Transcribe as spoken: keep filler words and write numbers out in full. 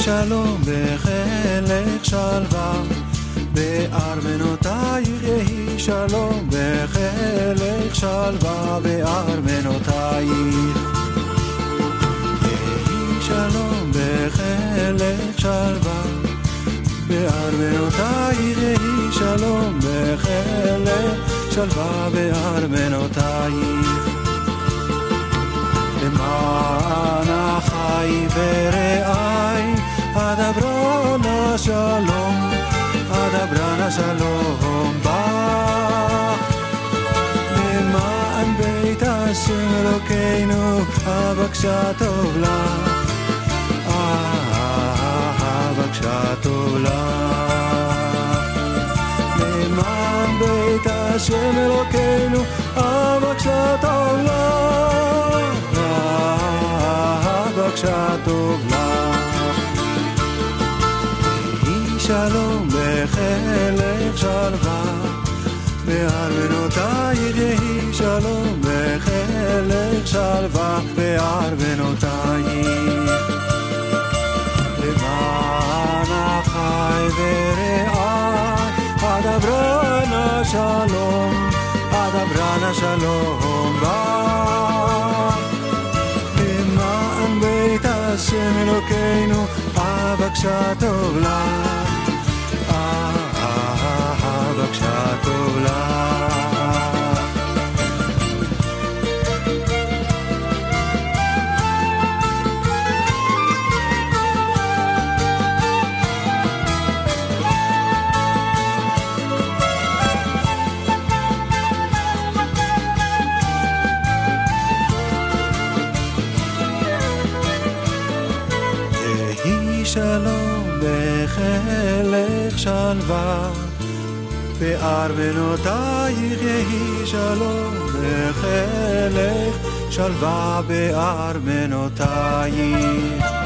שלום בחילך שלווה, בארמנותייך יהי שלום בחילך שלווה, בארמנותייך יהי שלום בחילך שלווה, בארמנותייך יהי שלום בחילך שלווה, בארמנותייך. למען אחי ורעי אדברה נא שלום, אדברה נא שלום בך. למען בית השם אלוקינו אבקשה טוב לך, אבקשה טוב לך. למען בית השם אלוקינו אבקשה טוב לך, אבקשה טוב לך. יהי שלום בחילך שלווה, בארמנותייך יהי שלום בחילך שלווה, בארמנותייך. למען אחי ורעי אדברה נא שלום, אדברה נא שלום בך. למען בית השם אלוקינו אבקשה טוב לך, אבקשה טוב לך. שלום בחילך שלווה, בארמנותייך יהי שלום בחילך שלווה, בארמנותייך.